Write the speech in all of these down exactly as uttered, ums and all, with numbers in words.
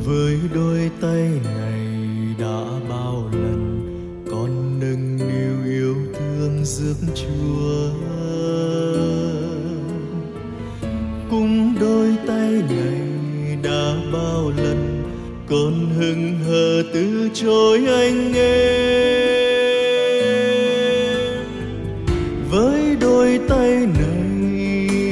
với đôi tay này đã bao lần con nâng niu yêu thương rước Chúa. Cùng đôi tay này đã bao lần con hững hờ từ chối anh em. Với đôi tay này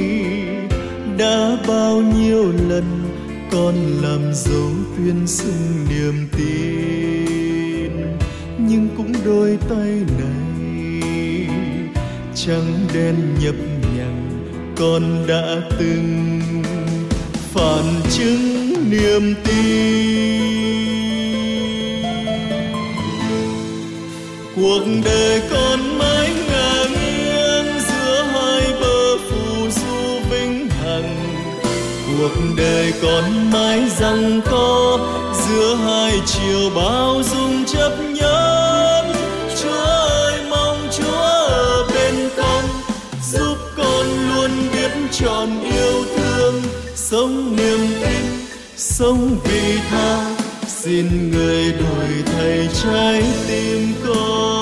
đã bao nhiêu lần con làm dấu tuyên xưng niềm tin. Nhưng cũng đôi tay này trắng đen nhập nhằng con đã từng phản chứng niềm tin. Cuộc đời con mãi ngả nghiêng giữa hai bờ phù du vĩnh hằng. Cuộc đời con mãi giằng co giữa hai chiều bao dung chấp nhận. Chúa ơi, mong Chúa ở bên con, giúp con luôn biết trọn yêu thương, sống niềm tin, sống vị tha. Xin người đổi thay trái tim con.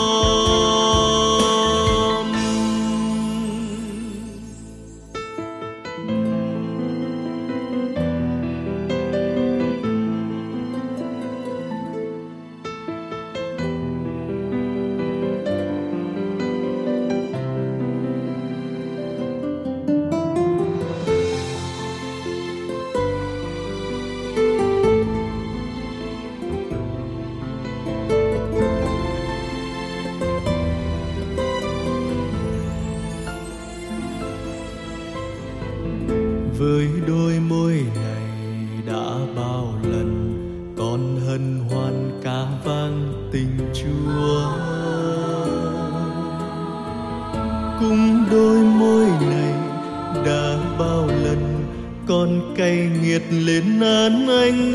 Với đôi môi này đã bao lần con hân hoan ca vang tình Chúa. Cùng đôi môi này đã bao lần con cay nghiệt lên án anh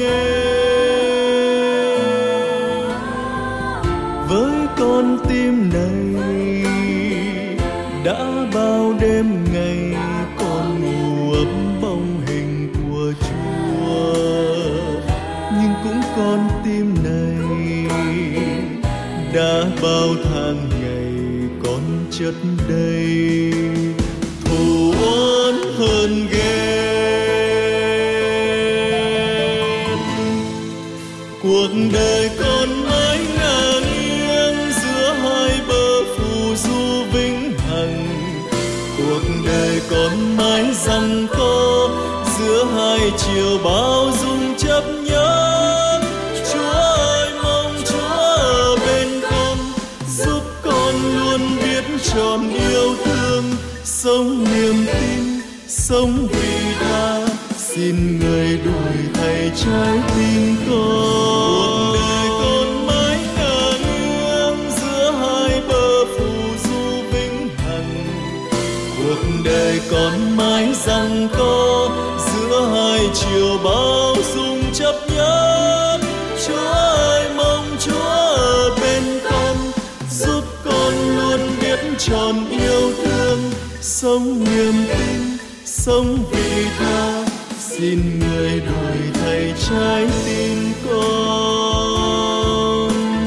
em. Với con tim này đã bao đêm ngày con ngủ ấm bóng hình của Chúa. Nhưng cũng con tim này đã bao tháng ngày con chất đầy thù oán hơn ghét. Cuộc đời con mãi ngả nghiêng giữa hai bờ phù du vĩnh hằng. Cuộc đời con mãi giằng co giữa hai chiều bao dung chấp nhận. Chúa ơi, mong Chúa ở bên con, giúp con luôn biết trọn yêu thương, sống niềm tin, sống vị tha. Xin người đổi thay trái tim con. Cuộc đời con mãi ngả nghiêng giữa hai bờ phù du vĩnh hằng. Cuộc đời con mãi giằng co giữa hai chiều bao dung chấp nhận. Chúa ơi, mong Chúa ở bên con, giúp con luôn biết trọn yêu thương, sống niềm tin, sống vị tha. Xin người đổi thay trái tim con.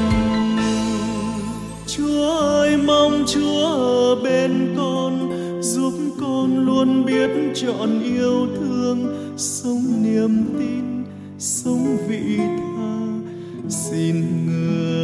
Chúa ơi, mong Chúa ở bên con, giúp con luôn biết trọn yêu thương, sống niềm tin, sống vị tha. Xin người